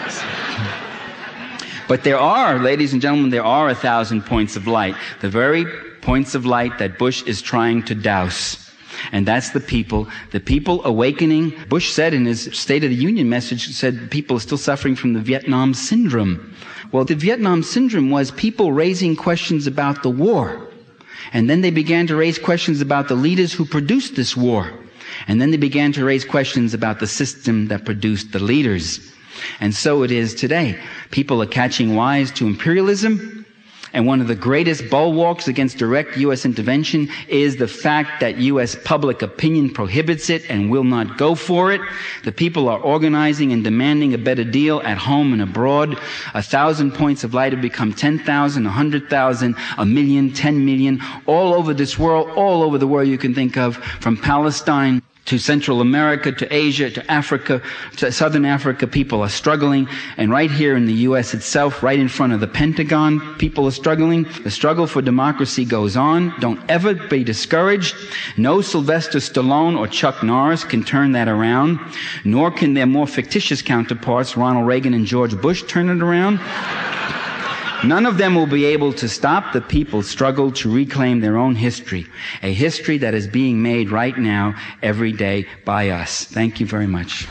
But there are, ladies and gentlemen, there are a thousand points of light. The very points of light that Bush is trying to douse. And that's the people, the people awakening. Bush said in his State of the Union message, said people are still suffering from the Vietnam syndrome. Well, the Vietnam syndrome was people raising questions about the war. And then they began to raise questions about the leaders who produced this war. And then they began to raise questions about the system that produced the leaders. And so it is today. People are catching wise to imperialism. And one of the greatest bulwarks against direct U S intervention is the fact that U S public opinion prohibits it and will not go for it. The people are organizing and demanding a better deal at home and abroad. A thousand points of light have become ten thousand, a hundred thousand, a million, ten million, all over this world, all over the world you can think of, from Palestine to Central America, to Asia, to Africa, to Southern Africa. People are struggling. And right here in the U S itself, right in front of the Pentagon, people are struggling. The struggle for democracy goes on. Don't ever be discouraged. No Sylvester Stallone or Chuck Norris can turn that around, nor can their more fictitious counterparts, Ronald Reagan and George Bush, turn it around. None of them will be able to stop the people's struggle to reclaim their own history, a history that is being made right now, every day, by us. Thank you very much.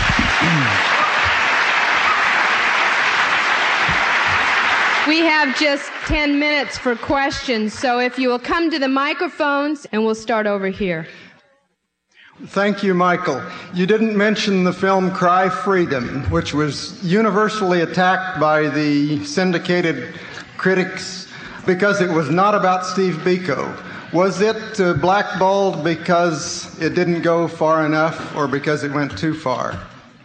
We have just ten minutes for questions, so if you will come to the microphones, and we'll start over here. Thank you, Michael. You didn't mention the film Cry Freedom, which was universally attacked by the syndicated critics because it was not about Steve Biko. Was it uh, blackballed because it didn't go far enough or because it went too far?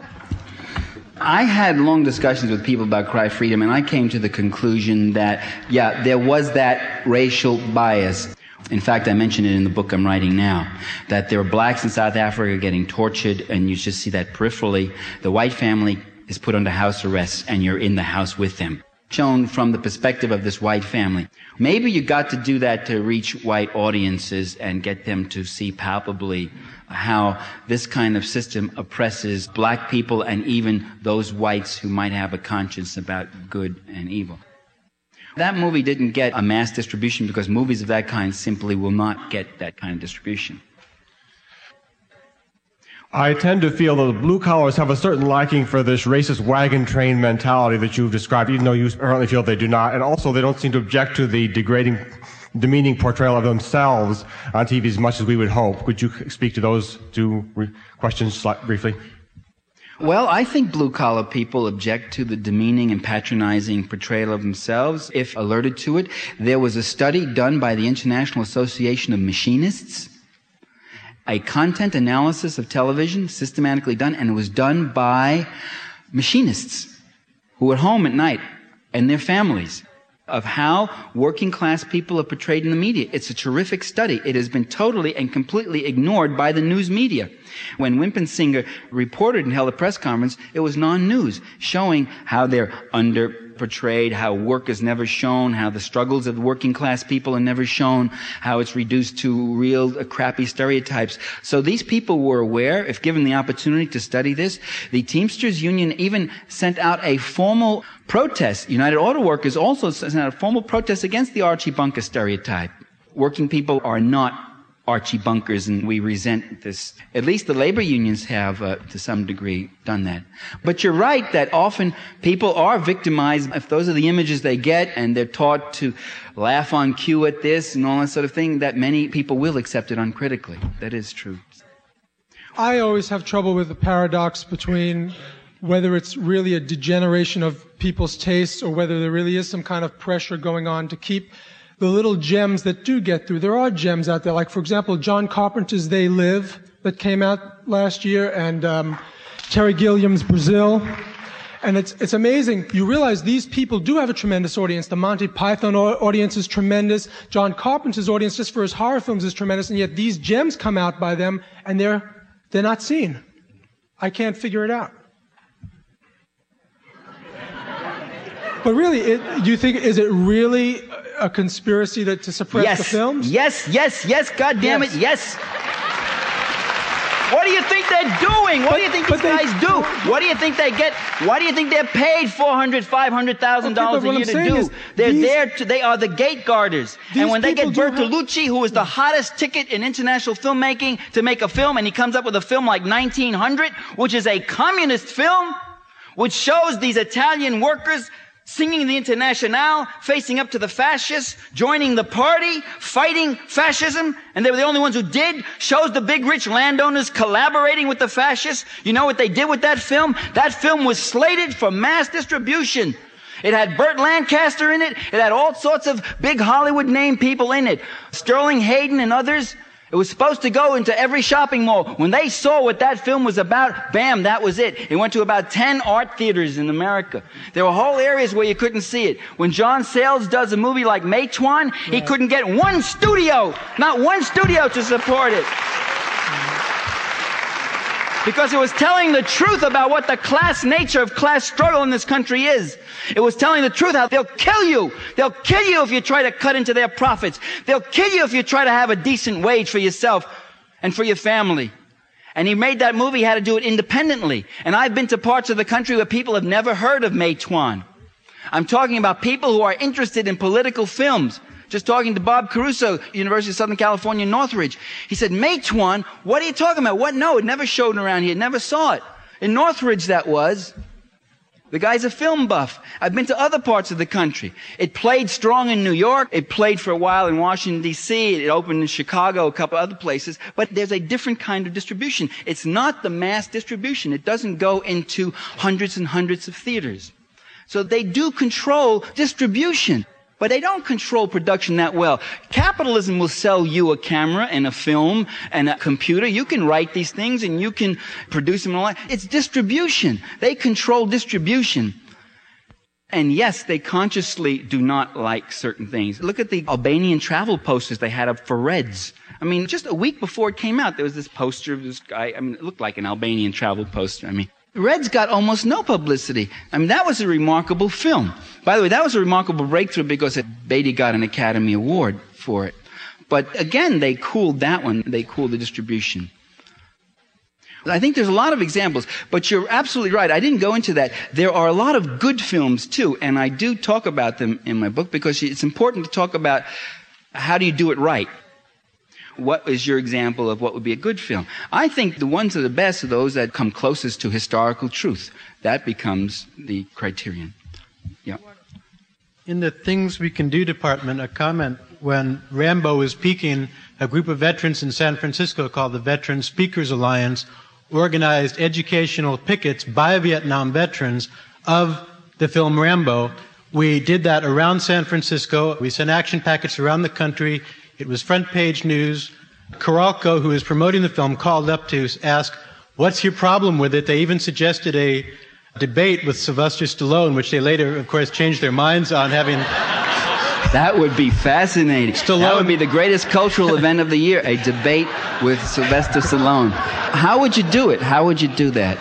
I had long discussions with people about Cry Freedom, and I came to the conclusion that, yeah, there was that racial bias. In fact, I mention it in the book I'm writing now, that there are blacks in South Africa getting tortured, and you just see that peripherally. The white family is put under house arrest, and you're in the house with them, shown from the perspective of this white family. Maybe you got to do that to reach white audiences and get them to see palpably how this kind of system oppresses black people and even those whites who might have a conscience about good and evil. That movie didn't get a mass distribution because movies of that kind simply will not get that kind of distribution. I tend to feel that the blue collars have a certain liking for this racist wagon train mentality that you've described, even though you apparently feel they do not. And also, they don't seem to object to the degrading, demeaning portrayal of themselves on T V as much as we would hope. Could you speak to those two re- questions briefly? Well, I think blue-collar people object to the demeaning and patronizing portrayal of themselves if alerted to it. There was a study done by the International Association of Machinists, a content analysis of television systematically done, and it was done by machinists who were at home at night and their families, of how working class people are portrayed in the media. It's a terrific study. It has been totally and completely ignored by the news media. When Wimpensinghe reported and held a press conference, it was non-news, showing how they're under-portrayed, how work is never shown, how the struggles of working class people are never shown, how it's reduced to real uh, crappy stereotypes. So these people were aware, if given the opportunity to study this. The Teamsters Union even sent out a formal protest. United Auto Workers also sent out a formal protest against the Archie Bunker stereotype. Working people are not Archie Bunkers, and we resent this. At least the labor unions have, uh, to some degree, done that. But you're right that often people are victimized if those are the images they get, and they're taught to laugh on cue at this and all that sort of thing, that many people will accept it uncritically. That is true. I always have trouble with the paradox between whether it's really a degeneration of people's tastes or whether there really is some kind of pressure going on to keep the little gems that do get through. There are gems out there, like, for example, John Carpenter's They Live that came out last year, and um, Terry Gilliam's Brazil. And it's it's amazing. You realize these people do have a tremendous audience. The Monty Python audience is tremendous. John Carpenter's audience, just for his horror films, is tremendous. And yet these gems come out by them, and they're they're not seen. I can't figure it out. But really, it, do you think, is it really a conspiracy to, to suppress yes. the films? Yes, yes, yes, God damn yes. it, yes. What do you think they're doing? What but, do you think these they, guys do? What do you think they get? Why do you think they're paid four hundred thousand dollars, five hundred thousand dollars okay, a year to do? Is, they're these, there to, they are the gate guarders. And when they get Bertolucci, have, who is the hottest ticket in international filmmaking, to make a film, and he comes up with a film like nineteen hundred, which is a communist film, which shows these Italian workers singing the Internationale, facing up to the fascists, joining the party, fighting fascism, and they were the only ones who did, shows the big rich landowners collaborating with the fascists. You know what they did with that film? That film was slated for mass distribution. It had Burt Lancaster in it. It had all sorts of big Hollywood name people in it. Sterling Hayden and others. It was supposed to go into every shopping mall. When they saw what that film was about, bam, that was it. It went to about ten art theaters in America. There were whole areas where you couldn't see it. When John Sayles does a movie like Matewan, he couldn't get one studio, not one studio to support it. Because it was telling the truth about what the class nature of class struggle in this country is. It was telling the truth how they'll kill you. They'll kill you if you try to cut into their profits. They'll kill you if you try to have a decent wage for yourself and for your family. And he made that movie, he had to do it independently. And I've been to parts of the country where people have never heard of Matewan. I'm talking about people who are interested in political films. Just talking to Bob Caruso, University of Southern California, Northridge. He said, Matewan, what are you talking about? What? No, it never showed around here. Never saw it. In Northridge, that was. The guy's a film buff. I've been to other parts of the country. It played strong in New York. It played for a while in Washington, D C It opened in Chicago, a couple other places. But there's a different kind of distribution. It's not the mass distribution. It doesn't go into hundreds and hundreds of theaters. So they do control distribution. But they don't control production that well. Capitalism will sell you a camera and a film and a computer. You can write these things and you can produce them and all that. It's distribution. They control distribution. And yes, they consciously do not like certain things. Look at the Albanian travel posters they had up for Reds. I mean, just a week before it came out, there was this poster of this guy. I mean, it looked like an Albanian travel poster. I mean, Reds got almost no publicity. I mean, that was a remarkable film. By the way, that was a remarkable breakthrough because Beatty got an Academy Award for it. But again, they cooled that one. They cooled the distribution. I think there's a lot of examples, but you're absolutely right. I didn't go into that. There are a lot of good films, too, and I do talk about them in my book because it's important to talk about how do you do it right. What is your example of what would be a good film? I think the ones that are best are those that come closest to historical truth. That becomes the criterion. Yeah. In the Things We Can Do department, a comment when Rambo was peaking, a group of veterans in San Francisco called the Veteran Speakers Alliance organized educational pickets by Vietnam veterans of the film Rambo. We did that around San Francisco. We sent action packets around the country. It was front page news. Carolco, who is promoting the film, called up to ask, what's your problem with it? They even suggested a debate with Sylvester Stallone, which they later, of course, changed their minds on having... That would be fascinating. Stallone. That would be the greatest cultural event of the year, a debate with Sylvester Stallone. How would you do it? How would you do that?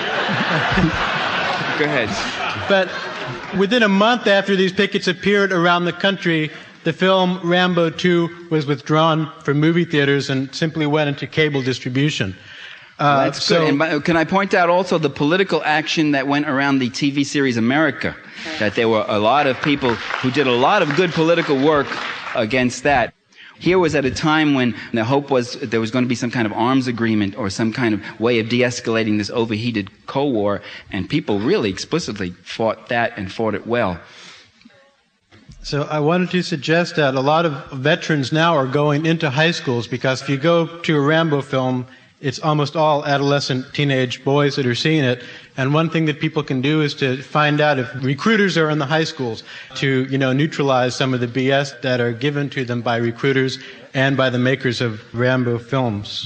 Go ahead. But within a month after these pickets appeared around the country, the film Rambo two was withdrawn from movie theaters and simply went into cable distribution. Uh, That's so, good. And by, can I point out also the political action that went around the T V series America? That there were a lot of people who did a lot of good political work against that. Here was at a time when the hope was there was going to be some kind of arms agreement or some kind of way of de-escalating this overheated Cold War, and people really explicitly fought that and fought it well. So I wanted to suggest that a lot of veterans now are going into high schools because if you go to a Rambo film, it's almost all adolescent teenage boys that are seeing it. And one thing that people can do is to find out if recruiters are in the high schools to, you know, neutralize some of the B S that are given to them by recruiters and by the makers of Rambo films.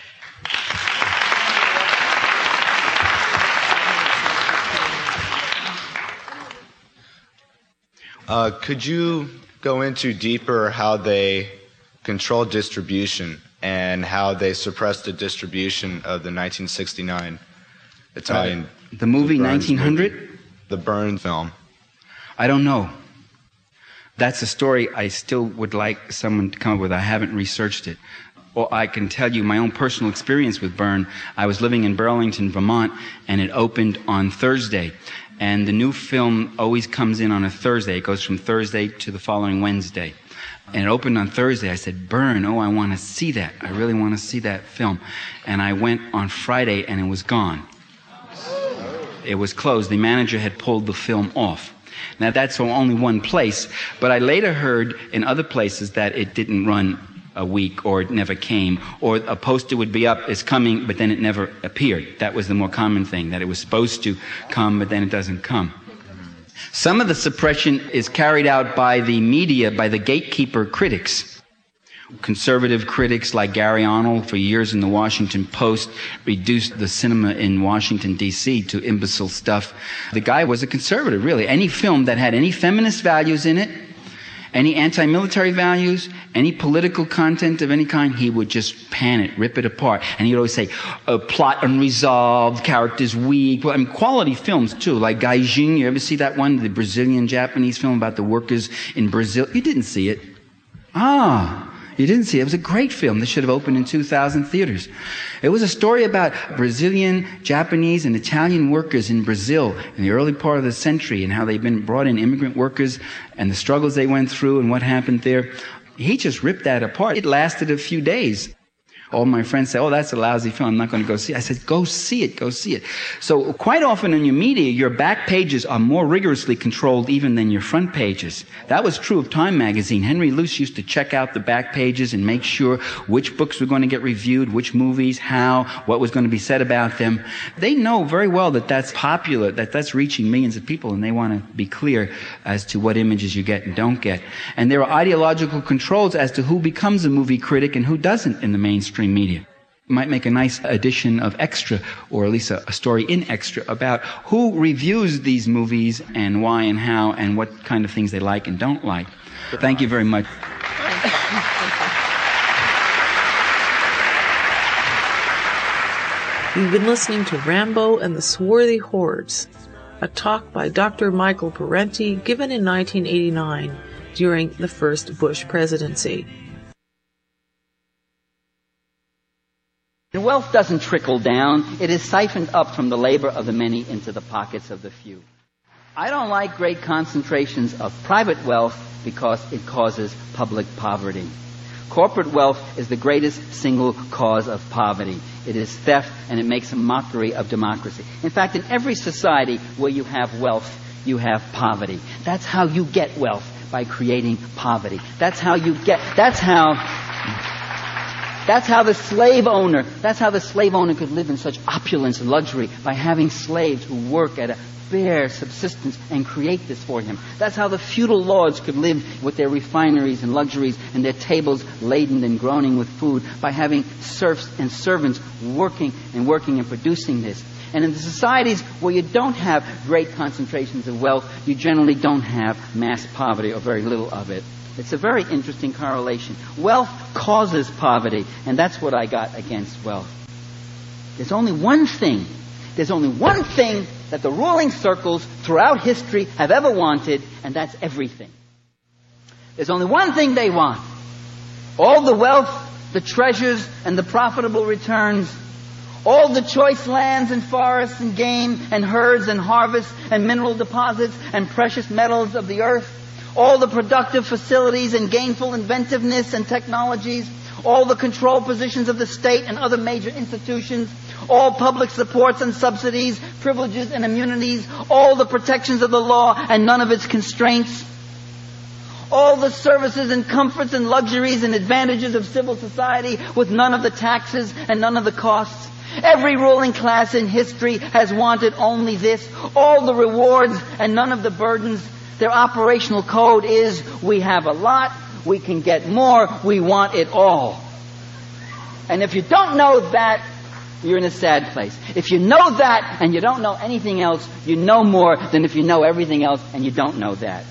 Uh, could you go into deeper how they control distribution and how they suppressed the distribution of the nineteen sixty-nine Italian... Uh, the movie the nineteen hundred? Movie, the Byrne film. I don't know. That's a story I still would like someone to come up with. I haven't researched it. Or I can tell you my own personal experience with Byrne. I was living in Burlington, Vermont, and it opened on Thursday. And the new film always comes in on a Thursday. It goes from Thursday to the following Wednesday. And it opened on Thursday. I said, Byrne, oh, I want to see that. I really want to see that film. And I went on Friday, and it was gone. It was closed. The manager had pulled the film off. Now, that's from only one place. But I later heard in other places that it didn't run a week, or it never came, or a poster would be up, it's coming, but then it never appeared. That was the more common thing, that it was supposed to come, but then it doesn't come. Some of the suppression is carried out by the media, by the gatekeeper critics. Conservative critics like Gary Arnold, for years in the Washington Post, reduced the cinema in Washington, D C to imbecile stuff. The guy was a conservative, really. Any film that had any feminist values in it, any anti-military values, any political content of any kind, he would just pan it, rip it apart. And he'd always say, uh, plot unresolved, characters weak. Well, I mean, quality films, too, like Gaijin. You ever see that one, the Brazilian-Japanese film about the workers in Brazil? You didn't see it. Ah, you didn't see it. It was a great film. They should have opened in two thousand theaters. It was a story about Brazilian, Japanese, and Italian workers in Brazil in the early part of the century and how they'd been brought in, immigrant workers, and the struggles they went through and what happened there. He just ripped that apart. It lasted a few days. All my friends say, oh, that's a lousy film, I'm not going to go see it. I said, go see it, go see it. So quite often in your media, your back pages are more rigorously controlled even than your front pages. That was true of Time magazine. Henry Luce used to check out the back pages and make sure which books were going to get reviewed, which movies, how, what was going to be said about them. They know very well that that's popular, that that's reaching millions of people, and they want to be clear as to what images you get and don't get. And there are ideological controls as to who becomes a movie critic and who doesn't in the mainstream media. might make a nice addition of extra, or at least a, a story in extra, about who reviews these movies and why and how and what kind of things they like and don't like. Thank you very much. You've been listening to Rambo and the Swarthy Hordes, a talk by Doctor Michael Parenti given in nineteen eighty-nine during the first Bush presidency. Wealth doesn't trickle down. It is siphoned up from the labor of the many into the pockets of the few. I don't like great concentrations of private wealth because it causes public poverty. Corporate wealth is the greatest single cause of poverty. It is theft, and it makes a mockery of democracy. In fact, in every society where you have wealth, you have poverty. That's how you get wealth, by creating poverty. That's how you get, that's how, that's how the slave owner, that's how the slave owner could live in such opulence and luxury, by having slaves who work at a bare subsistence and create this for him. That's how the feudal lords could live with their refineries and luxuries and their tables laden and groaning with food, by having serfs and servants working and working and producing this. And in the societies where you don't have great concentrations of wealth, you generally don't have mass poverty, or very little of it. It's a very interesting correlation. Wealth causes poverty, and that's what I got against wealth. There's only one thing, there's only one thing that the ruling circles throughout history have ever wanted, and that's everything. There's only one thing they want. All the wealth, the treasures, and the profitable returns, all the choice lands and forests and game and herds and harvests and mineral deposits and precious metals of the earth, all the productive facilities and gainful inventiveness and technologies, all the control positions of the state and other major institutions, all public supports and subsidies, privileges and immunities, all the protections of the law and none of its constraints, all the services and comforts and luxuries and advantages of civil society with none of the taxes and none of the costs. Every ruling class in history has wanted only this, all the rewards and none of the burdens. Their operational code is, we have a lot, we can get more, we want it all. And if you don't know that, you're in a sad place. If you know that and you don't know anything else, you know more than if you know everything else and you don't know that.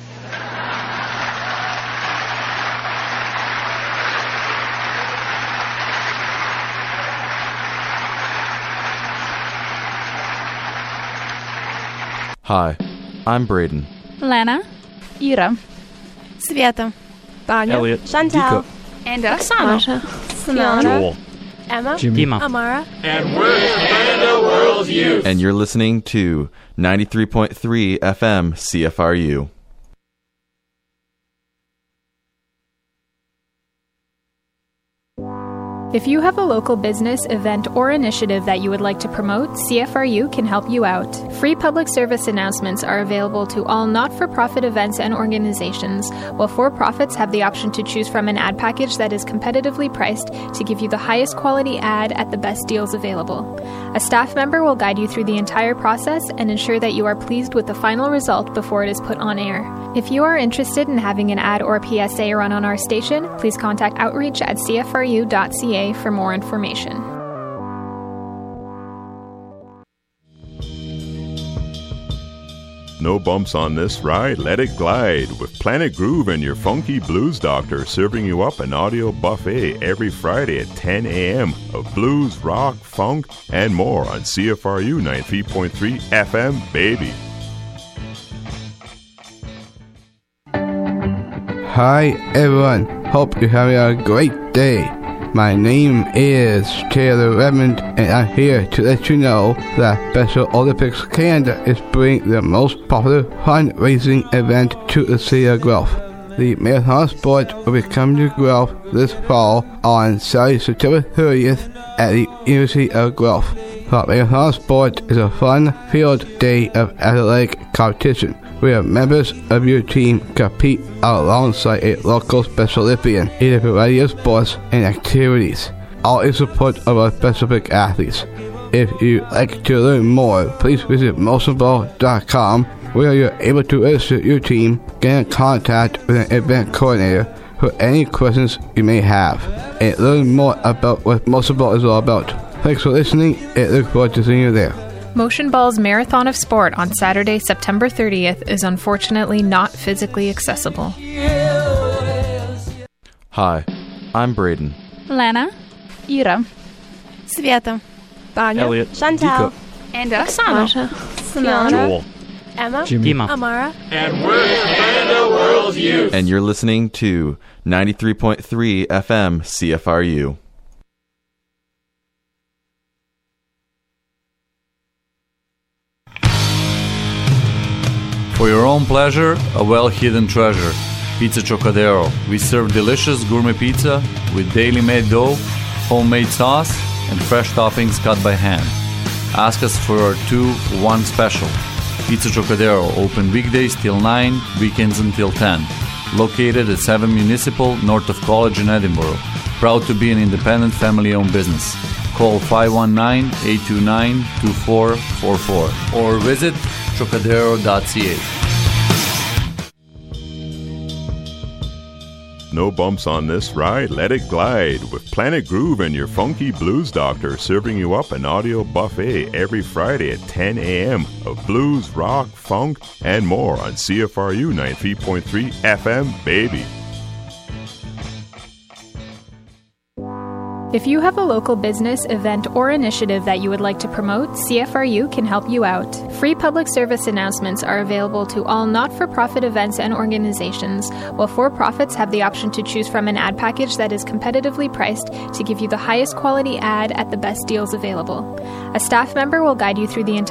Hi, I'm Braden. Lana. Ира. Света. Таня. Elliot. Chantal. And Оксана. Samantha. Joel. Emma. Jimmy. Amara. And we're Panda World Youth. And you're listening to ninety-three point three F M C F R U. If you have a local business, event, or initiative that you would like to promote, C F R U can help you out. Free public service announcements are available to all not-for-profit events and organizations, while for-profits have the option to choose from an ad package that is competitively priced to give you the highest quality ad at the best deals available. A staff member will guide you through the entire process and ensure that you are pleased with the final result before it is put on air. If you are interested in having an ad or P S A run on our station, please contact outreach at c f r u dot c a for more information. No bumps on this ride, let it glide with Planet Groove and your funky blues doctor, serving you up an audio buffet every Friday at ten a.m. of blues, rock, funk, and more on C F R U ninety-three point three F M, baby. Hi everyone, hope you're having a great day. My name is Taylor Redmond, and I'm here to let you know that Special Olympics Canada is bringing the most popular fundraising event to the city of Guelph. The marathon sport will be coming to Guelph this fall on Saturday, September thirtieth at the University of Guelph. The marathon sport is a fun-filled day of athletic competition, where members of your team compete alongside a local Special Olympian in a variety of sports and activities, all in support of our specific athletes. If you'd like to learn more, please visit molson ball dot com, where you're able to register your team, get in contact with an event coordinator, for any questions you may have and learn more about what Motion Ball is all about. Thanks for listening and look forward to seeing you there. Motion Ball's Marathon of Sport on Saturday, September thirtieth is unfortunately not physically accessible. Hi, I'm Braden. Lana. Ira. Sveta. Tanya. Elliot. Chantal. Dika. And Oksana. Samantha. Joel. Emma. Jimmy. Dima. Amara. And we're Panda World Youth. And you're listening to ninety-three point three F M C F R U. For your own pleasure, a well-hidden treasure. Pizza Chocadero. We serve delicious gourmet pizza with daily made dough, homemade sauce, and fresh toppings cut by hand. Ask us for our two for one special. Pizza Chocadero, open weekdays till nine, weekends until ten. Located at seven Municipal, north of College in Edinburgh. Proud to be an independent family-owned business. Call five one nine, eight two nine, two four four four or visit chocadero dot c a. No bumps on this ride, let it glide with Planet Groove and your funky blues doctor serving you up an audio buffet every Friday at ten a.m. of blues, rock, funk, and more on C F R U ninety-three point three F M, baby. If you have a local business, event, or initiative that you would like to promote, C F R U can help you out. Free public service announcements are available to all not-for-profit events and organizations, while for-profits have the option to choose from an ad package that is competitively priced to give you the highest quality ad at the best deals available. A staff member will guide you through the entire